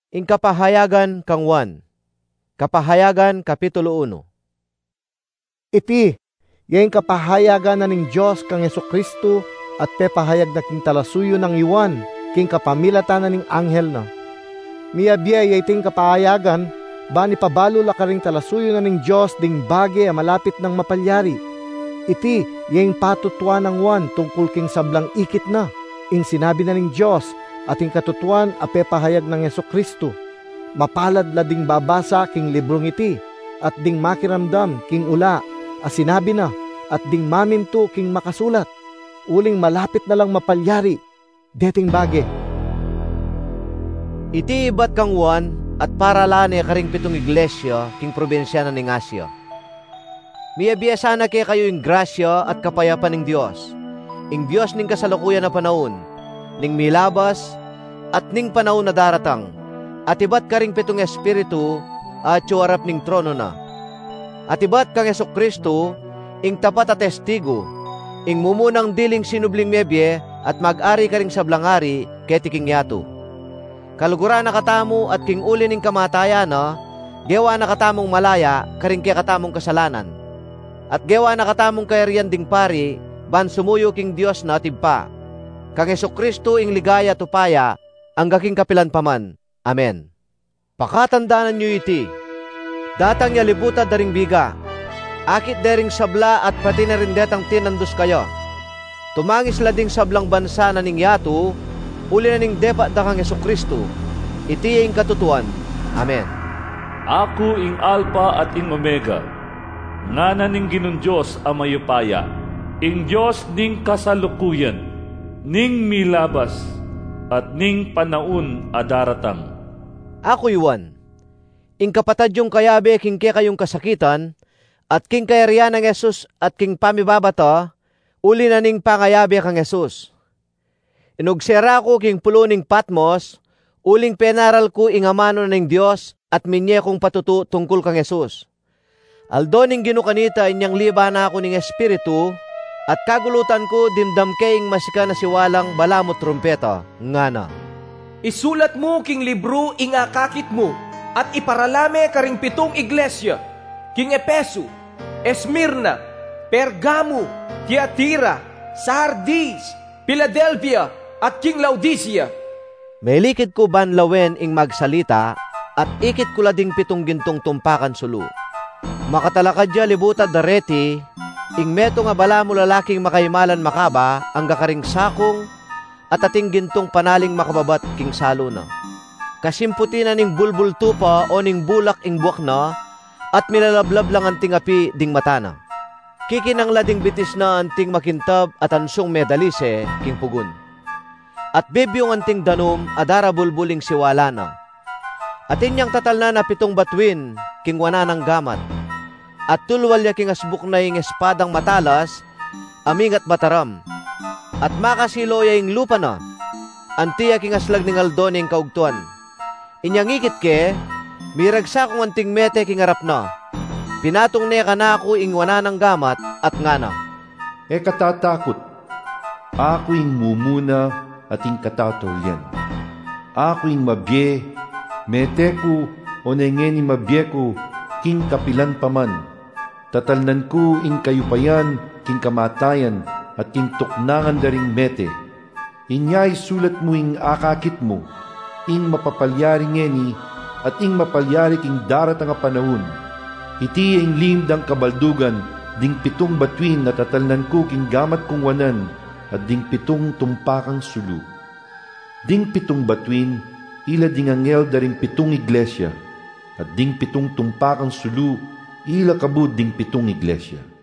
Ing kapahayagan kang Juan. Kapahayagan Kapitulo 1. Iti, yaing kapahayagan na ning Diyos kang Jesu-Kristo at pepahayag na king talasuyo ng iwan, king kapamilatan na ning anghel na. Miyabiya yaiting kapahayagan, bani pabalo la karing talasuyo na ning Diyos ding bage a malapit ng mapalyari. Iti, yaing patutwa ng Juan tungkol king sablang ikit na, ing sinabi na ning Diyos, at ing katutuan a pepahayag ng Jesu-Kristo. Mapalad la ding babasa king librong iti, at ding makiramdam king ula, a sinabi na, at ding maminto king makasulat. Uling malapit na lang mapalyari, deting bage. Iti ibat kang Juan, at paralaan e karing 7 iglesia king probinsya na ning Asya. Miyabiya sana kaya kayo ing grasya at kapayapan ng Diyos, ing Diyos ning kasalukuyan na panahon, ning milabas, at ning panahon na daratang, at ibat karing 7 espiritu, at suarap ning trono na. At ibat kang Jesu-Kristo, ing tapat at testigo, ing mumunang diling sinubling mebye, at mag-ari karing sablangari, keti king yato. Kaluguran na katamo at king uli ning kamatayan na, gewa na katamong malaya, karing kaya katamong kasalanan. At gewa na katamong kayarian ding pari, ban sumuyo king Dios na tibpa. Kang Jesu-Kristo ing ligaya tupaya, ang gaking kapilan paman. Amen. Pakatandaanan nyo iti, datang yalibuta daring biga, akit daring sabla at pati na rin detang tinandos kayo. Tumangis la ding sablang bansa na ning yato, uli na ning depa da kang Jesu-Kristo, iti ing katutuan. Amen. Ako ing Alpha at ing Omega, nga na ning Ginon Diyos a mayupaya, ing Diyos ning kasalukuyan, ning milabas, at ning panaun a daratang. Ako Juan, ing kapatad yung kayabe king kaya kayong kasakitan, at king kayarian ng Jesus at king pamibabata, uli na ning pangayabe kang Jesus. Inugsera ko king pulo ning Patmos, uling penaral ko ing amano ning Diyos at minye kong patutu tungkol kang Jesus. Aldo ning ginukanita inyang liba na ako ning Espiritu, at kagulutan ko dimdam kaying masika na siwalang balamot trumpeta, nga na. Isulat mo king libro ing akakit mo, at iparalame karing 7 iglesia, king Epeso, Esmirna, Pergamo, Tiatira, Sardis, Philadelphia, at king Laodicea. Melikid ko banlawen ing magsalita, at ikit ko lading 7 gintong tumpakan sulu. Makatalakad ya libuta dareti, ing meto nga bala mo lalaking makaimalan makaba, ang gakaring sakong, at ating gintong panaling makababat king salo na. Kasimputi na ning bulbul tupa o ning bulak ing buwak na, at milalablab lang anting api ding matana. Kikinang lading bitis na anting makintab at ansong medalise king pugun. At bibyong anting danom adara bulbuling siwala na. At inyang tatal na 7 batwin king wana ng gamat. At tulwal ya king asbuk na ing espadang matalas, aming at bataram. At makasilo ya ing lupa na, antiya king aslag ning aldo ning kaugtuan. Inyang ikit ke, miragsa kong anting mete king arap na. Pinatong niya ka na ako ing wana ng gamat at ngana. E katatakot, ako ing mumuna at ing katatolyan. Ako ing mabye, mete ko o nengeni mabye ko, king kapilan paman. Tatalnan ko ing kayupayan, king kamatayan, at king tuknangan daring mete. Inyay sulat mo ing akakit mo, ing mapapalyari ngeni, at ing mapalyari king daratang a panahon. Iti ing limdang kabaldugan, ding 7 batwin na tatalnan ko king gamat kong wanan, at ding 7 tumpakang sulu. Ding 7 batwin, ila ding angel daring 7 iglesia, at ding 7 tumpakang sulu, ila kabud ding 7 iglesia.